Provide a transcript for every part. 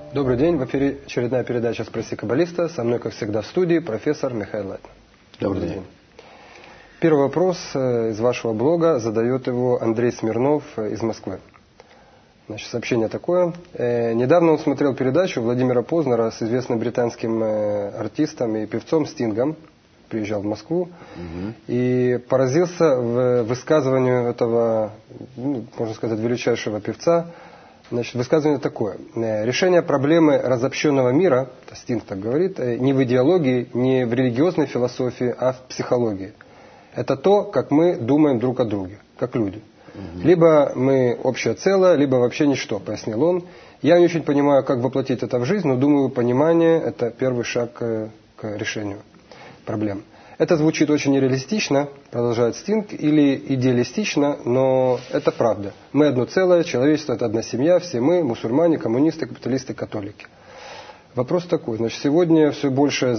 Добрый день, в эфире очередная передача «Спроси каббалиста». Со мной, как всегда, в студии профессор Михаил Лайтман. Добрый день. Первый вопрос из вашего блога задает его Андрей Смирнов из Москвы. Значит, сообщение такое. Недавно он смотрел передачу Владимира Познера с известным британским артистом и певцом Стингом. Приезжал в Москву и поразился в высказыванию этого, можно сказать, величайшего певца. Значит, высказывание такое. Решение проблемы разобщенного мира, Стинг так говорит, не в идеологии, не в религиозной философии, а в психологии. Это то, как мы думаем друг о друге, как люди. Либо мы общее целое, либо вообще ничто, пояснил он. Я не очень понимаю, как воплотить это в жизнь, но думаю, понимание – это первый шаг к решению проблем. Это звучит очень нереалистично, продолжает Стинг, или идеалистично, но это правда. Мы одно целое, человечество – это одна семья, все мы, мусульмане, коммунисты, капиталисты, католики. Вопрос такой. Значит, сегодня все больше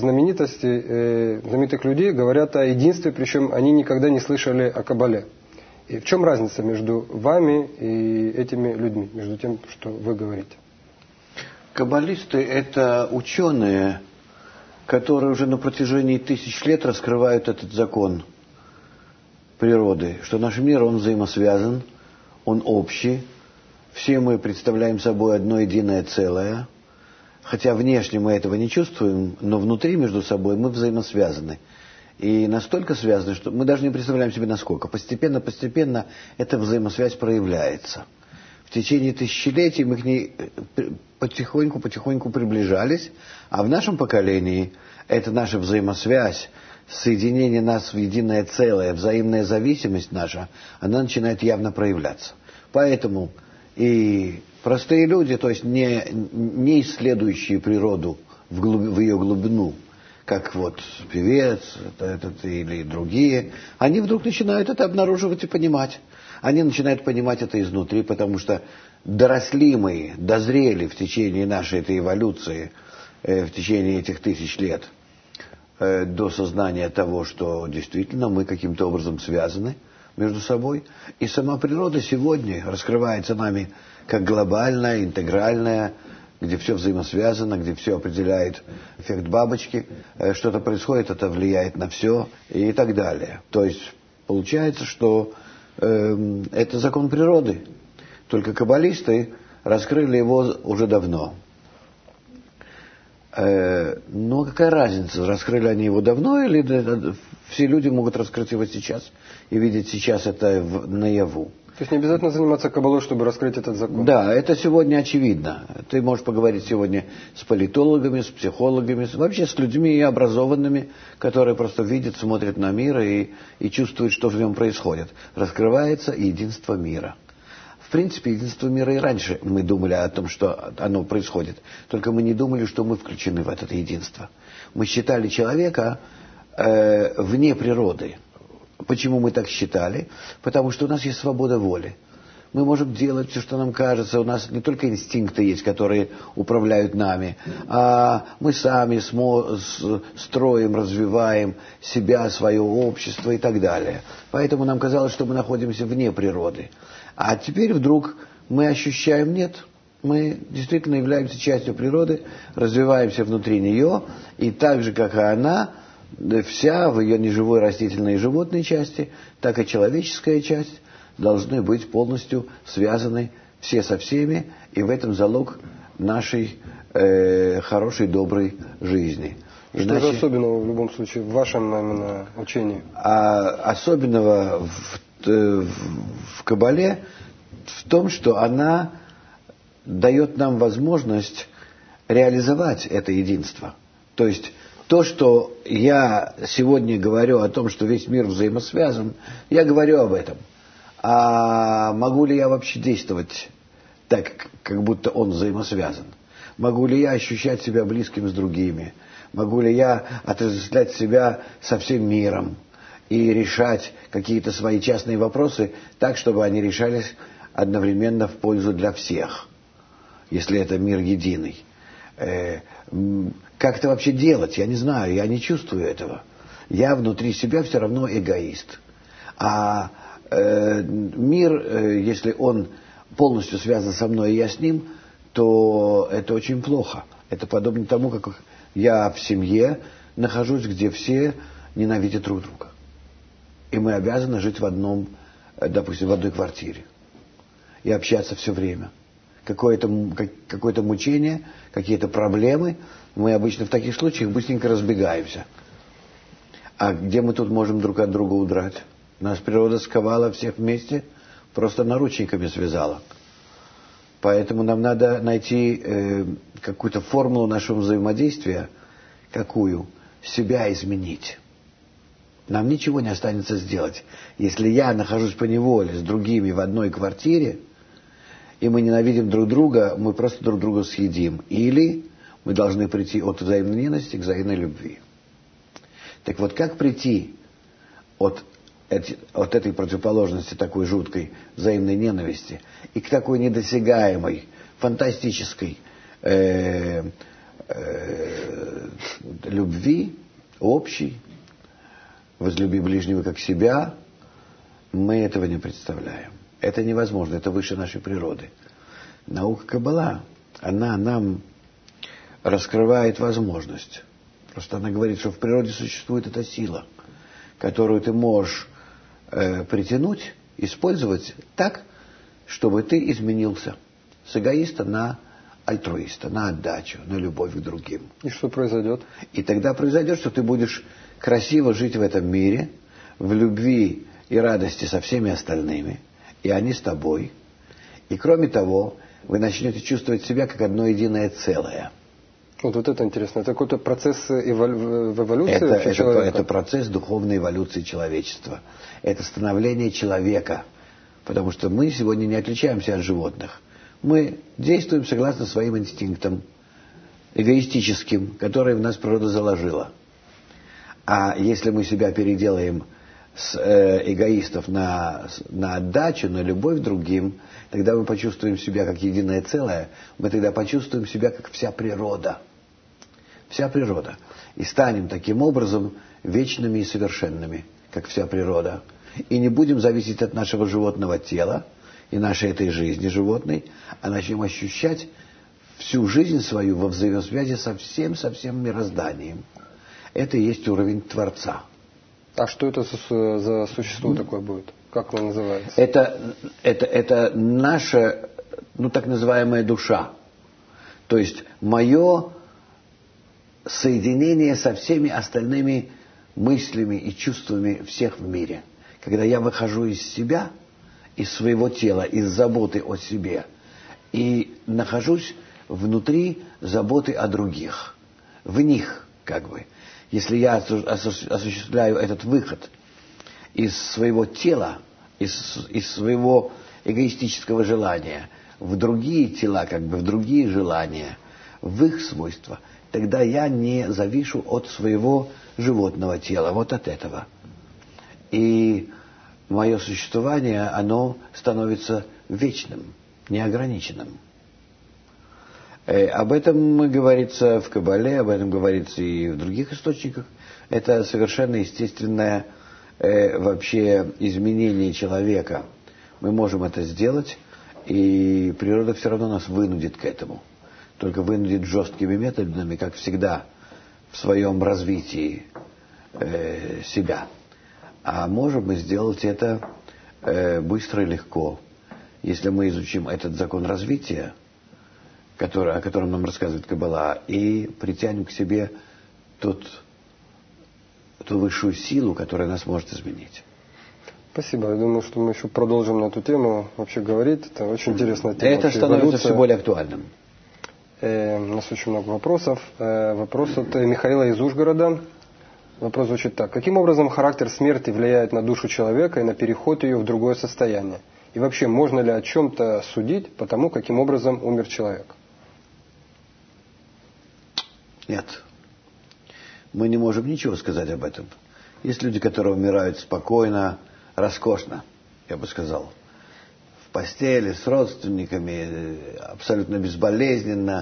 знаменитых людей говорят о единстве, причем они никогда не слышали о Каббале. И в чем разница между вами и этими людьми, между тем, что вы говорите? Каббалисты – это ученые, которые уже на протяжении тысяч лет раскрывают этот закон природы, что наш мир, он взаимосвязан, он общий, все мы представляем собой одно единое целое, хотя внешне мы этого не чувствуем, но внутри между собой мы взаимосвязаны. И настолько связаны, что мы даже не представляем себе насколько. Постепенно эта взаимосвязь проявляется. В течение тысячелетий мы к ней потихоньку приближались, а в нашем поколении это наша взаимосвязь, соединение нас в единое целое, взаимная зависимость наша, она начинает явно проявляться. Поэтому и простые люди, то есть не исследующие природу в ее глубину, как вот певец или другие, они вдруг начинают это обнаруживать и понимать. Они начинают понимать это изнутри, потому что дозрели в течение нашей этой эволюции, в течение этих тысяч лет, до сознания того, что действительно мы каким-то образом связаны между собой. И сама природа сегодня раскрывается нами как глобальная, интегральная, где все взаимосвязано, где все определяет эффект бабочки, что-то происходит, это влияет на все и так далее. То есть получается, что это закон природы. Только каббалисты раскрыли его уже давно. Но какая разница, раскрыли они его давно, или все люди могут раскрыть его сейчас и видеть сейчас это наяву? То есть не обязательно заниматься каббалой, чтобы раскрыть этот закон? Да, это сегодня очевидно. Ты можешь поговорить сегодня с политологами, с психологами, вообще с людьми образованными, которые просто видят, смотрят на мир и чувствуют, что в нем происходит. Раскрывается единство мира. В принципе, единство мира и раньше мы думали о том, что оно происходит. Только мы не думали, что мы включены в это единство. Мы считали человека вне природы. Почему мы так считали? Потому что у нас есть свобода воли. Мы можем делать все, что нам кажется. У нас не только инстинкты есть, которые управляют нами, а мы сами строим, развиваем себя, свое общество и так далее. Поэтому нам казалось, что мы находимся вне природы. А теперь вдруг мы ощущаем, нет, мы действительно являемся частью природы, развиваемся внутри нее, и так же, как и она, вся в ее неживой растительной и животной части, так и человеческая часть должны быть полностью связаны все со всеми, и в этом залог нашей хорошей, доброй жизни. Что же особенного в любом случае в вашем именно учении? Особенного в Каббале в том, что она дает нам возможность реализовать это единство. То есть то, что я сегодня говорю о том, что весь мир взаимосвязан, я говорю об этом. А могу ли я вообще действовать так, как будто он взаимосвязан? Могу ли я ощущать себя близким с другими? Могу ли я отождествлять себя со всем миром и решать какие-то свои частные вопросы так, чтобы они решались одновременно в пользу для всех, если это мир единый? Как это вообще делать? Я не знаю, я не чувствую этого. Я внутри себя все равно эгоист. А мир, если он полностью связан со мной и я с ним, то это очень плохо. Это подобно тому, как я в семье нахожусь, где все ненавидят друг друга. И мы обязаны жить в одном, допустим, в одной квартире. И общаться все время. Какое-то мучение, какие-то проблемы. Мы обычно в таких случаях быстренько разбегаемся. А где мы тут можем друг от друга удрать? Нас природа сковала всех вместе, просто наручниками связала. Поэтому нам надо найти какую-то формулу нашего взаимодействия, какую? Себя изменить. Нам ничего не останется сделать. Если я нахожусь поневоле с другими в одной квартире, и мы ненавидим друг друга, мы просто друг друга съедим. Или мы должны прийти от взаимной ненависти к взаимной любви. Так вот, как прийти от этой противоположности такой жуткой взаимной ненависти и к такой недосягаемой, фантастической любви, общей, возлюби ближнего как себя, мы этого не представляем. Это невозможно, это выше нашей природы. Наука Каббала, она нам раскрывает возможность. Просто она говорит, что в природе существует эта сила, которую ты можешь притянуть, использовать так, чтобы ты изменился с эгоиста на альтруиста, на отдачу, на любовь к другим. И что произойдет? И тогда произойдет, что ты будешь красиво жить в этом мире, в любви и радости со всеми остальными, и они с тобой. И кроме того, вы начнете чувствовать себя как одно единое целое. Вот это интересно. Это какой-то процесс в эволюции человека? Это процесс духовной эволюции человечества. Это становление человека. Потому что мы сегодня не отличаемся от животных. Мы действуем согласно своим инстинктам, эгоистическим, которые в нас природа заложила. А если мы себя переделаем с эгоистов на отдачу, на любовь к другим, тогда мы почувствуем себя как единое целое, мы тогда почувствуем себя как вся природа. Вся природа. И станем таким образом вечными и совершенными, как вся природа. И не будем зависеть от нашего животного тела и нашей этой жизни животной, а начнем ощущать всю жизнь свою во взаимосвязи со всем мирозданием. Это и есть уровень Творца. А что это за существо такое будет? Как оно называется? Это наша, так называемая душа. То есть мое соединение со всеми остальными мыслями и чувствами всех в мире. Когда я выхожу из себя, из своего тела, из заботы о себе, и нахожусь внутри заботы о других. В них, Если я осуществляю этот выход из своего тела, из своего эгоистического желания в другие тела, в другие желания, в их свойства, тогда я не завишу от своего животного тела, вот от этого. И мое существование, оно становится вечным, неограниченным. Об этом говорится в Каббале, об этом говорится и в других источниках. Это совершенно естественное вообще изменение человека. Мы можем это сделать, и природа все равно нас вынудит к этому. Только вынудит жесткими методами, как всегда, в своем развитии себя. А можем мы сделать это быстро и легко, если мы изучим этот закон развития, о котором нам рассказывает Каббала, и притянем к себе ту высшую силу, которая нас может изменить. Спасибо. Я думаю, что мы еще продолжим на эту тему вообще говорить. Это очень интересная тема. Это становится все более актуальным. У нас очень много вопросов. Вопрос от Михаила из Ужгорода. Вопрос звучит так. Каким образом характер смерти влияет на душу человека и на переход ее в другое состояние? И вообще, можно ли о чем-то судить по тому, каким образом умер человек? Нет. Мы не можем ничего сказать об этом. Есть люди, которые умирают спокойно, роскошно, я бы сказал. В постели, с родственниками, абсолютно безболезненно.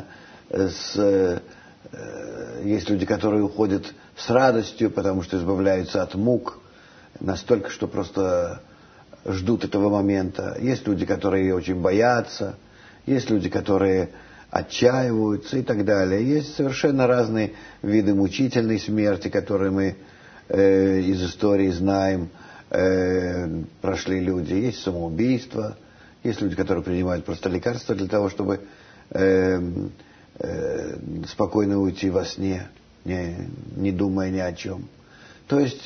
Есть люди, которые уходят с радостью, потому что избавляются от мук. Настолько, что просто ждут этого момента. Есть люди, которые очень боятся. Есть люди, которые отчаиваются и так далее. Есть совершенно разные виды мучительной смерти, которые мы из истории знаем, прошли люди. Есть самоубийство, есть люди, которые принимают просто лекарства для того, чтобы спокойно уйти во сне, не думая ни о чем. То есть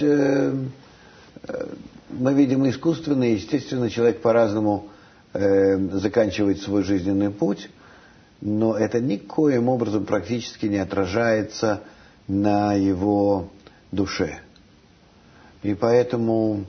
мы видим искусственно и естественно, человек по-разному заканчивает свой жизненный путь, но это никоим образом практически не отражается на его душе. И поэтому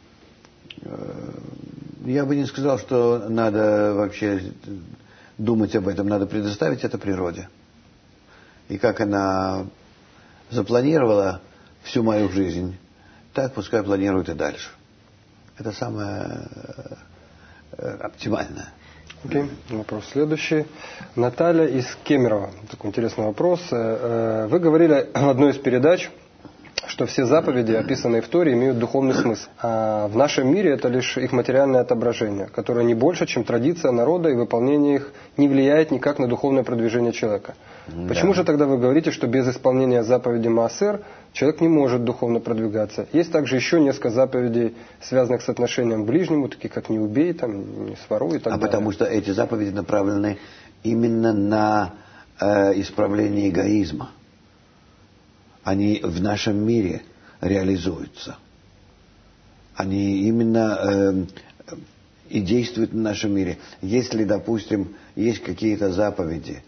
я бы не сказал, что надо вообще думать об этом, надо предоставить это природе. И как она запланировала всю мою жизнь, так пускай планирует и дальше. Это самое оптимальное. Окей. Вопрос следующий. Наталья из Кемерово. Такой интересный вопрос. Вы говорили в одной из передач, что все заповеди, описанные в Торе, имеют духовный смысл. А в нашем мире это лишь их материальное отображение, которое не больше, чем традиция народа, и выполнение их не влияет никак на духовное продвижение человека. Да. Почему же тогда вы говорите, что без исполнения заповеди Маасер человек не может духовно продвигаться? Есть также еще несколько заповедей, связанных с отношением к ближнему, такие как «не убей», там, «не своруй» и так далее. Потому что эти заповеди направлены именно на исправление эгоизма. Они в нашем мире реализуются. Они именно и действуют в нашем мире. Если, допустим, есть какие-то заповеди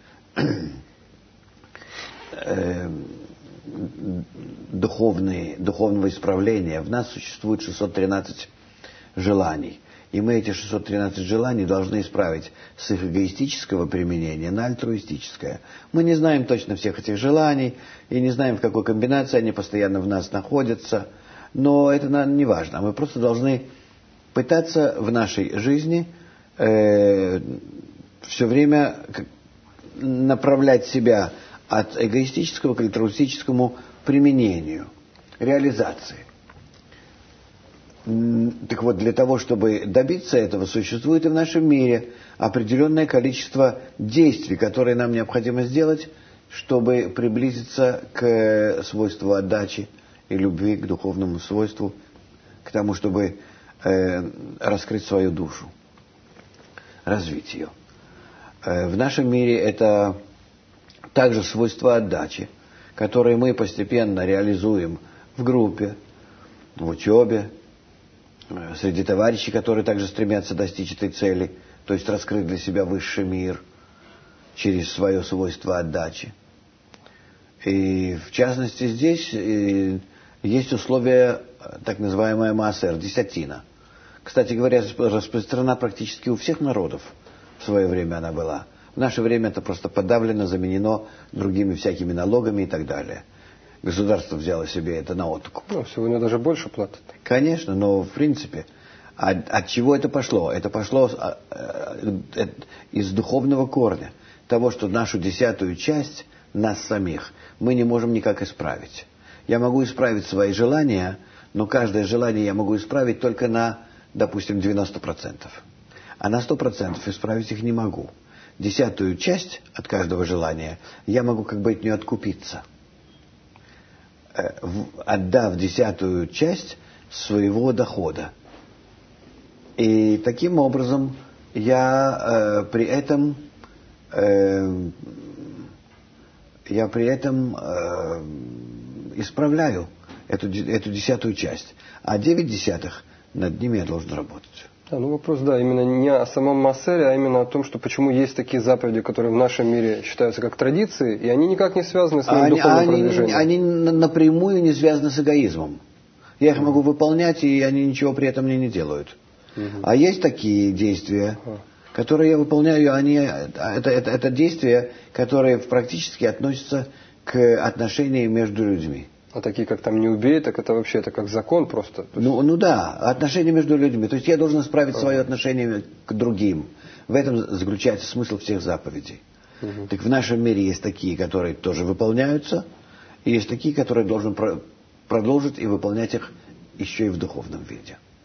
духовного исправления, в нас существует 613 желаний. И мы эти 613 желаний должны исправить с их эгоистического применения на альтруистическое. Мы не знаем точно всех этих желаний и не знаем, в какой комбинации они постоянно в нас находятся. Но это не важно. Мы просто должны пытаться в нашей жизни все время направлять себя от эгоистического к альтруистическому применению, реализации. Так вот, для того, чтобы добиться этого, существует и в нашем мире определенное количество действий, которые нам необходимо сделать, чтобы приблизиться к свойству отдачи и любви, к духовному свойству, к тому, чтобы раскрыть свою душу, развить ее. В нашем мире это также свойство отдачи, которые мы постепенно реализуем в группе, в учебе, среди товарищей, которые также стремятся достичь этой цели, то есть раскрыть для себя высший мир через свое свойство отдачи. И в частности здесь есть условие, так называемая маасер, десятина. Кстати говоря, распространена практически у всех народов. В свое время она была. В наше время это просто подавлено, заменено другими всякими налогами и так далее. Государство взяло себе это на откуп. Ну, сегодня даже больше платят. Конечно, но в принципе, от чего это пошло? Это пошло из духовного корня. Того, что нашу 10-ю часть, нас самих, мы не можем никак исправить. Я могу исправить свои желания, но каждое желание я могу исправить только на, допустим, 90%. А на 100% исправить их не могу. 10-ю часть от каждого желания я могу как бы от нее откупиться, отдав 10-ю часть своего дохода. И таким образом я при этом исправляю эту 10-ю часть. А 9 десятых над ними я должен работать. Да, ну вопрос, да, именно не о самом маасере, а именно о том, что почему есть такие заповеди, которые в нашем мире считаются как традиции, и они никак не связаны с моим духовным продвижением. Они напрямую не связаны с эгоизмом. Я их могу выполнять, и они ничего при этом мне не делают. А есть такие действия, которые я выполняю, это действия, которые практически относятся к отношениям между людьми. А такие, как там «не убей», так это вообще это как закон просто. Ну да, отношения между людьми. То есть я должен исправить свое отношение к другим. В этом заключается смысл всех заповедей. Так в нашем мире есть такие, которые тоже выполняются, и есть такие, которые должен продолжить и выполнять их еще и в духовном виде.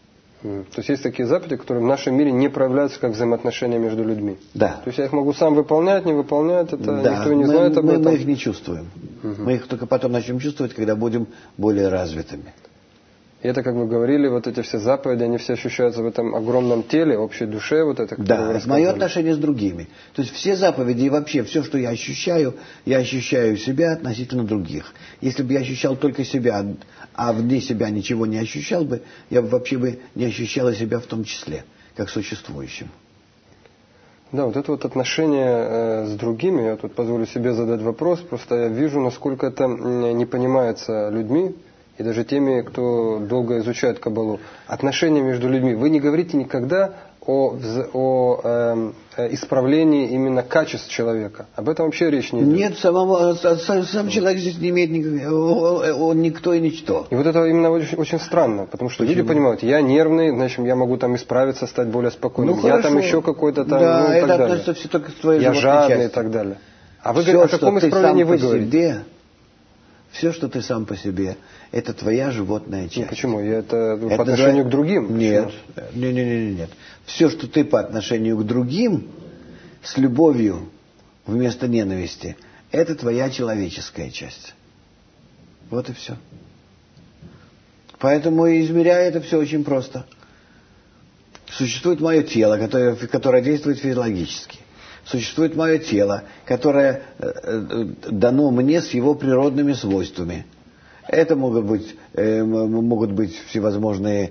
То есть есть такие заповеди, которые в нашем мире не проявляются как взаимоотношения между людьми. Да. То есть я их могу сам выполнять, не выполнять, это Да. никто не знает об этом. Мы их не чувствуем. Мы их только потом начнем чувствовать, когда будем более развитыми. И это, как вы говорили, вот эти все заповеди, они все ощущаются в этом огромном теле, общей душе, вот это, Да, это мое отношение с другими. То есть все заповеди и вообще все, что я ощущаю себя относительно других. Если бы я ощущал только себя, а вне себя ничего не ощущал бы, я бы вообще не ощущал себя в том числе, как существующим. Да, вот это вот отношение с другими, я тут позволю себе задать вопрос, просто я вижу, насколько это не понимается людьми, и даже теми, кто долго изучает Каббалу. Отношения между людьми. Вы не говорите никогда о исправлении именно качеств человека. Об этом вообще речь не идет. Нет, сам человек здесь не имеет он никто и ничто. И вот это именно очень, очень странно, потому что люди понимают, я нервный, значит, я могу там исправиться, стать более спокойным. Я там еще какой-то там, да, и это так относится далее. все только к твоей я жадный части. и так далее. А вы все, говорите, о каком исправлении вы говорите? Все, что ты сам по себе, это твоя животная часть. Ну, почему? Это по отношению к другим? Нет. Нет. Все, что ты по отношению к другим, с любовью вместо ненависти, это твоя человеческая часть. Вот и все. Поэтому, измеряя это все очень просто. Существует мое тело, которое действует физиологически. Существует мое тело, которое дано мне с его природными свойствами. Это могут быть всевозможные,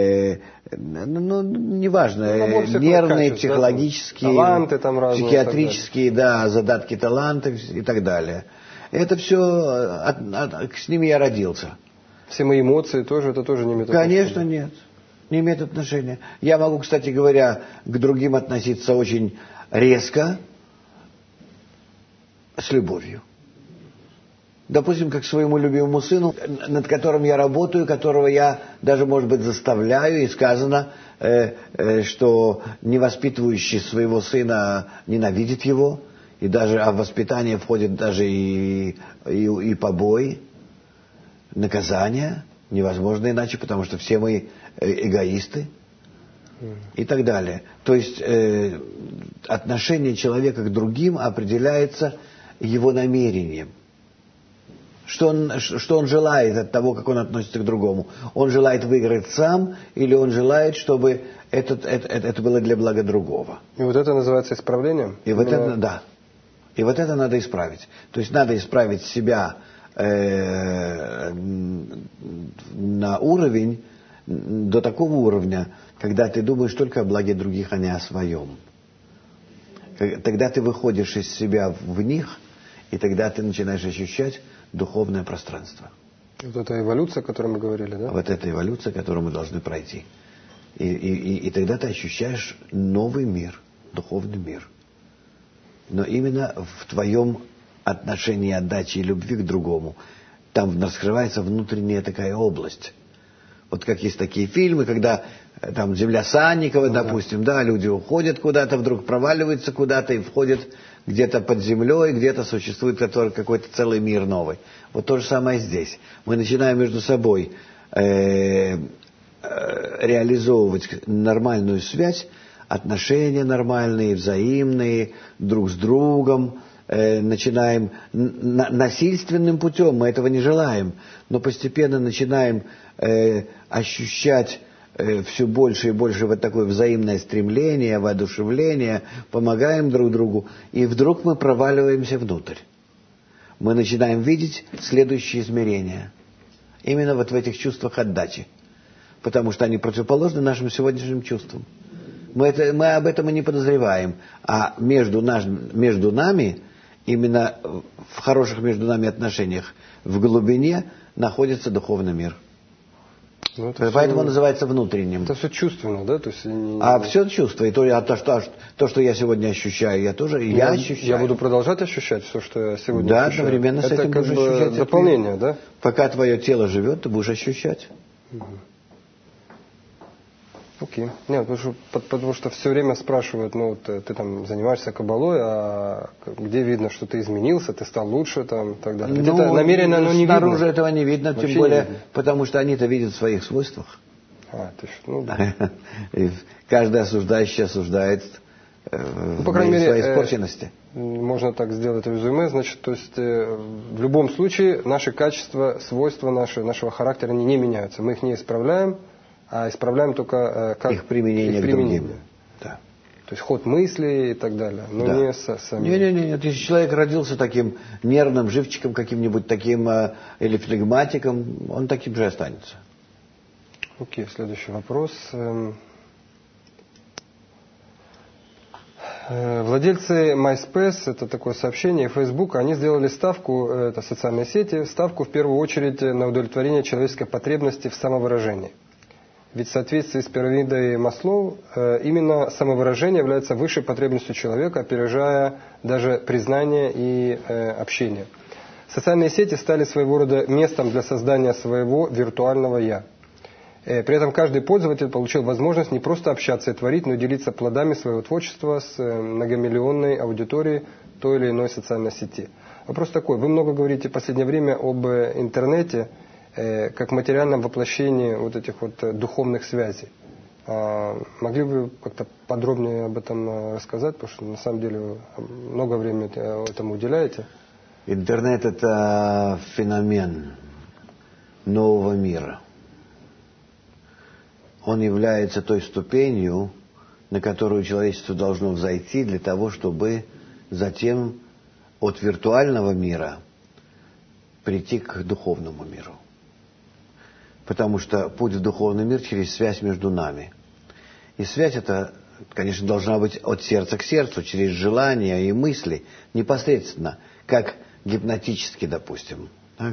неважно, нервные, психологические, таланты там разные, психиатрические, задатки талантов и так далее. Это все, с ними я родился. Все мои эмоции тоже, это тоже не имеет отношения? Конечно, нет. Не имеет отношения. Я могу, кстати говоря, к другим относиться очень резко, с любовью. Допустим, как к своему любимому сыну, над которым я работаю, которого я даже, может быть, заставляю, и сказано, что невоспитывающий своего сына ненавидит его, и даже в воспитание входит даже и побои, наказания, невозможно иначе, потому что все мы эгоисты. И так далее. То есть отношение человека к другим определяется его намерением. Что он желает от того, как он относится к другому. Он желает выиграть сам, или он желает, чтобы это было для блага другого. И вот это называется исправлением? И вот это, да. И вот это надо исправить. То есть надо исправить себя на уровень, до такого уровня, когда ты думаешь только о благе других, а не о своем. Тогда ты выходишь из себя в них, и тогда ты начинаешь ощущать духовное пространство. Вот эта эволюция, о которой мы говорили, да? Вот эта эволюция, которую мы должны пройти. И тогда ты ощущаешь новый мир, духовный мир. Но именно в твоем отношении отдачи и любви к другому, там раскрывается внутренняя такая область. Вот как есть такие фильмы, когда там «Земля Санникова», допустим, люди уходят куда-то, вдруг проваливаются куда-то и входят где-то под землей, где-то существует какой-то целый мир новый. Вот то же самое здесь. Мы начинаем между собой реализовывать нормальную связь, отношения нормальные, взаимные, друг с другом, начинаем насильственным путем, мы этого не желаем, но постепенно начинаем ощущать все больше и больше вот такое взаимное стремление, воодушевление, помогаем друг другу, и вдруг мы проваливаемся внутрь. Мы начинаем видеть следующие измерения. Именно вот в этих чувствах отдачи. Потому что они противоположны нашим сегодняшним чувствам. Мы об этом и не подозреваем. А между нами, именно в хороших между нами отношениях, в глубине находится духовный мир. Поэтому называется внутренним. Это все чувственно, да? То есть, все чувство. И то, что я сегодня ощущаю, я тоже ощущаю. Я буду продолжать ощущать все, что я сегодня ощущаю. Да, одновременно с этим будешь ощущать. Дополнение, да? Пока твое тело живет, ты будешь ощущать. Окей. Нет, потому что все время спрашивают, ты там занимаешься каббалой, а где видно, что ты изменился, ты стал лучше, там, и так далее. Где-то намеренно, не видно. Снаружи этого не видно, тем более, потому что они-то видят в своих свойствах. То есть, ну, да. Каждый осуждающий осуждает по крайней мере, своей испорченности. Можно так сделать резюме, значит, то есть в любом случае наши качества, свойства нашего характера не меняются. Мы их не исправляем, а исправляем только как их применение к другим. Да. То есть ход мысли и так далее, но не сами. Нет, если человек родился таким нервным живчиком, каким-нибудь таким или флегматиком, он таким же останется. Окей, следующий вопрос. Владельцы MySpace, это такое сообщение, и Facebook, они сделали ставку, это социальные сети, ставку в первую очередь на удовлетворение человеческой потребности в самовыражении. Ведь в соответствии с пирамидой Маслоу, именно самовыражение является высшей потребностью человека, опережая даже признание и общение. Социальные сети стали своего рода местом для создания своего виртуального «я». При этом каждый пользователь получил возможность не просто общаться и творить, но и делиться плодами своего творчества с многомиллионной аудиторией той или иной социальной сети. Вопрос такой. Вы много говорите в последнее время об интернете как материальном воплощении вот этих вот духовных связей. Могли бы вы как-то подробнее об этом рассказать? Потому что на самом деле вы много времени этому уделяете. Интернет – это феномен нового мира. Он является той ступенью, на которую человечество должно взойти для того, чтобы затем от виртуального мира прийти к духовному миру. Потому что путь в духовный мир через связь между нами. И связь эта, конечно, должна быть от сердца к сердцу, через желания и мысли, непосредственно, как гипнотически, допустим. Так?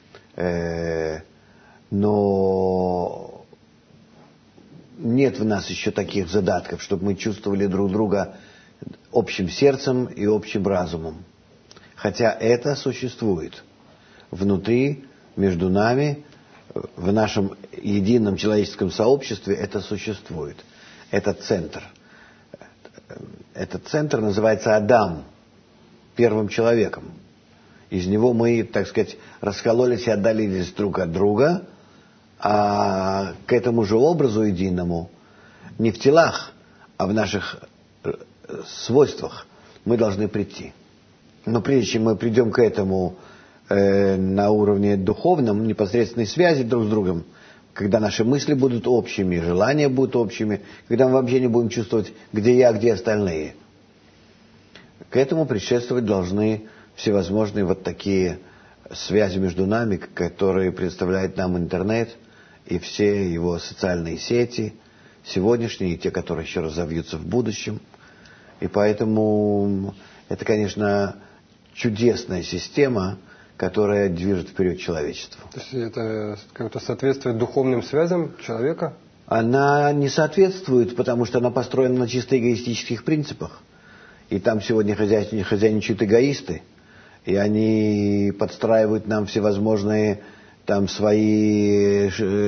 Но нет в нас еще таких задатков, чтобы мы чувствовали друг друга общим сердцем и общим разумом. Хотя это существует внутри, между нами, в нашем едином человеческом сообществе это существует. Это центр. Этот центр называется Адам, первым человеком. Из него мы, так сказать, раскололись и отдалились друг от друга, а к этому же образу единому не в телах, а в наших свойствах мы должны прийти. Но прежде чем мы придем к этому на уровне духовном, непосредственной связи друг с другом, когда наши мысли будут общими, желания будут общими, когда мы вообще не будем чувствовать, где я, где остальные. К этому предшествовать должны всевозможные вот такие связи между нами, которые представляет нам интернет и все его социальные сети, сегодняшние и те, которые еще разовьются в будущем. И поэтому это, конечно, чудесная система, которая движет вперед человечество. То есть это как-то соответствует духовным связям человека? Она не соответствует, потому что она построена на чисто эгоистических принципах. И там сегодня хозяйничают эгоисты, и они подстраивают нам всевозможные там свои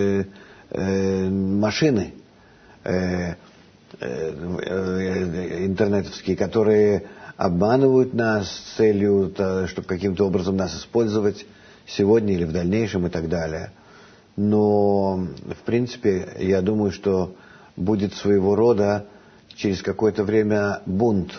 машины интернетовские, которые обманывают нас с целью, чтобы каким-то образом нас использовать сегодня или в дальнейшем и так далее. Но, в принципе, я думаю, что будет своего рода через какое-то время бунт,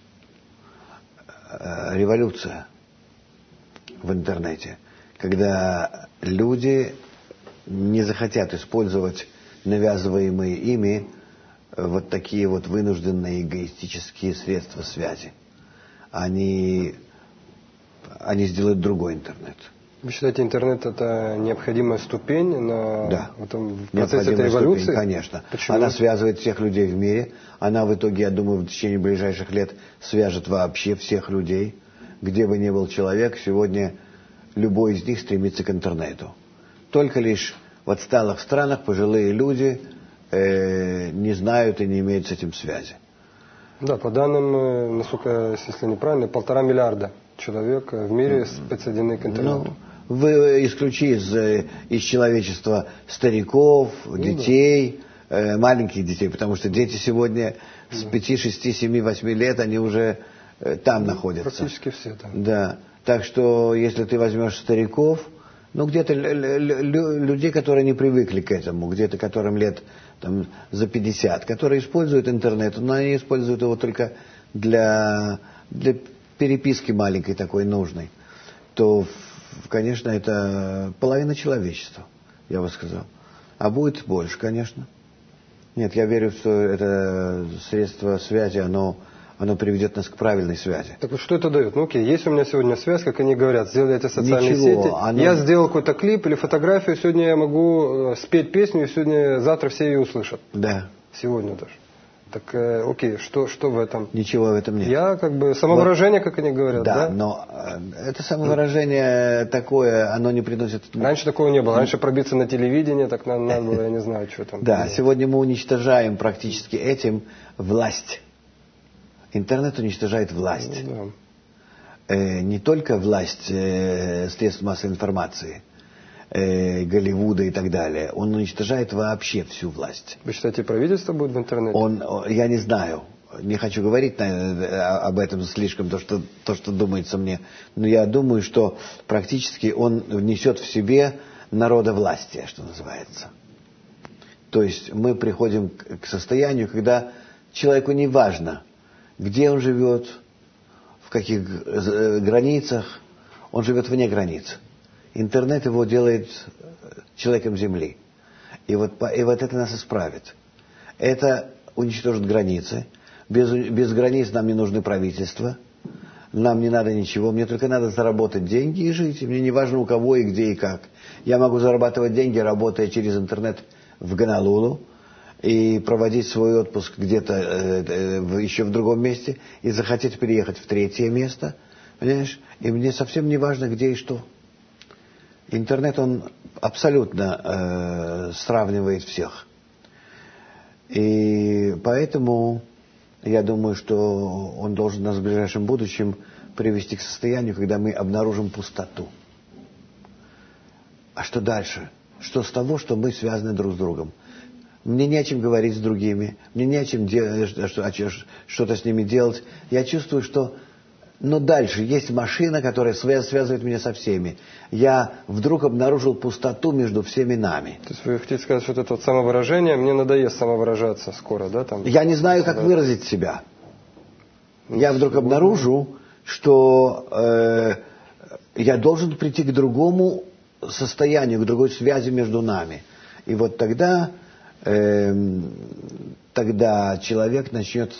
революция в интернете, когда люди не захотят использовать навязываемые ими вот такие вот вынужденные эгоистические средства связи. Они сделают другой интернет. Вы считаете, интернет это необходимая ступень в процессе этой революции? Ступень, конечно. Почему? Она связывает всех людей в мире. Она в итоге, я думаю, в течение ближайших лет свяжет вообще всех людей. Где бы ни был человек, сегодня любой из них стремится к интернету. Только лишь в отсталых странах пожилые люди не знают и не имеют с этим связи. Да, по данным, насколько, если неправильно, 1,5 миллиарда человек в мире подсоединены к интернету. Вы исключи из человечества стариков, детей, маленьких детей, потому что дети сегодня с 5, 6, 7, 8 лет, они уже там находятся. Практически все там. Да. Так что, если ты возьмешь стариков, Ну, где-то людей, которые не привыкли к этому, где-то которым лет там, за 50, которые используют интернет, но они используют его только для переписки маленькой такой нужной, то, конечно, это половина человечества, я бы сказал. А будет больше, конечно. Нет, я верю, что это средство связи, оно приведет нас к правильной связи. Так вот что это дает? Ну окей, есть у меня сегодня связь, как они говорят, сделали эти социальные сети. Я сделал какой-то клип или фотографию, сегодня я могу спеть песню, и завтра все ее услышат. Да. Сегодня даже. Так окей, что в этом? Ничего в этом нет. Я самовыражение, как они говорят, да? Да, но это самовыражение такое, оно не приносит... Раньше такого не было. Раньше пробиться на телевидение, так надо было, я не знаю, что там. Да, сегодня мы уничтожаем практически этим власть. Интернет уничтожает власть. Да. Не только власть средств массовой информации, Голливуда и так далее. Он уничтожает вообще всю власть. Вы считаете, правительство будет в интернете? Я не знаю. Не хочу говорить об этом слишком, то, что думается мне. Но я думаю, что практически он несет в себе народовластие, что называется. То есть мы приходим к состоянию, когда человеку не важно, где он живет, в каких границах, он живет вне границ. Интернет его делает человеком Земли. И вот это нас исправит. Это уничтожит границы. Без границ нам не нужны правительства. Нам не надо ничего. Мне только надо заработать деньги и жить. И мне не важно у кого и где и как. Я могу зарабатывать деньги, работая через интернет в Гонолулу. И проводить свой отпуск где-то еще в другом месте. И захотеть переехать в третье место. Понимаешь? И мне совсем не важно, где и что. Интернет, он абсолютно сравнивает всех. И поэтому я думаю, что он должен нас в ближайшем будущем привести к состоянию, когда мы обнаружим пустоту. А что дальше? Что с того, что мы связаны друг с другом? Мне не о чем говорить с другими, мне не о чем что-то с ними делать. Я чувствую, что... Но дальше есть машина, которая связывает меня со всеми. Я вдруг обнаружил пустоту между всеми нами. То есть вы хотите сказать, что это самовыражение, мне надоест самовыражаться скоро, да? Там, я не знаю, как выразить себя. Я вдруг обнаружу, что я должен прийти к другому состоянию, к другой связи между нами. И вот тогда человек начнет...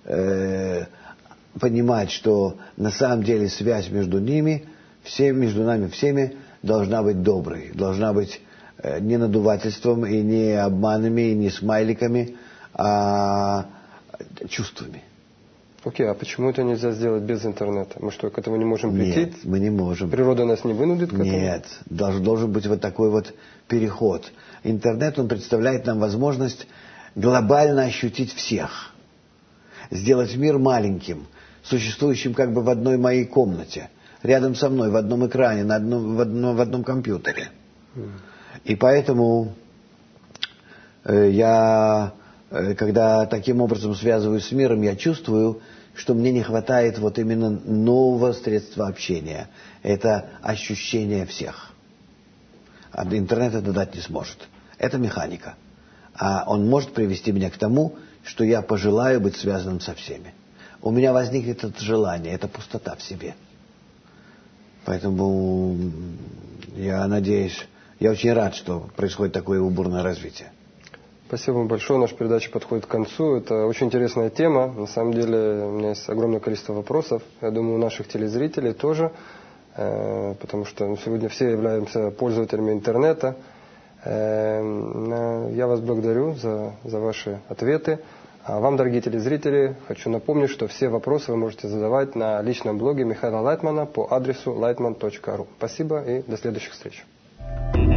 понимать, что на самом деле связь между нами всеми должна быть доброй, должна быть не надувательством и не обманами, и не смайликами, а чувствами. Окей, а почему это нельзя сделать без интернета? Мы что, к этому не можем прийти? Нет, мы не можем. Природа нас не вынудит к этому? Нет, должен быть вот такой вот переход. Интернет, он представляет нам возможность глобально ощутить всех. Сделать мир маленьким, существующим как бы в одной моей комнате, рядом со мной, в одном экране, в одном компьютере. И поэтому я, когда таким образом связываюсь с миром, я чувствую, что мне не хватает вот именно нового средства общения. Это ощущение всех. А интернет это дать не сможет. Это механика. А он может привести меня к тому, что я пожелаю быть связанным со всеми. У меня возникнет это желание, это пустота в себе. Поэтому я надеюсь, я очень рад, что происходит такое бурное развитие. Спасибо вам большое. Наша передача подходит к концу. Это очень интересная тема. На самом деле у меня есть огромное количество вопросов. Я думаю, у наших телезрителей тоже. Потому что сегодня все являемся пользователями интернета. Я вас благодарю за ваши ответы. А вам, дорогие телезрители, хочу напомнить, что все вопросы вы можете задавать на личном блоге Михаила Лайтмана по адресу lightman.ru. Спасибо и до следующих встреч.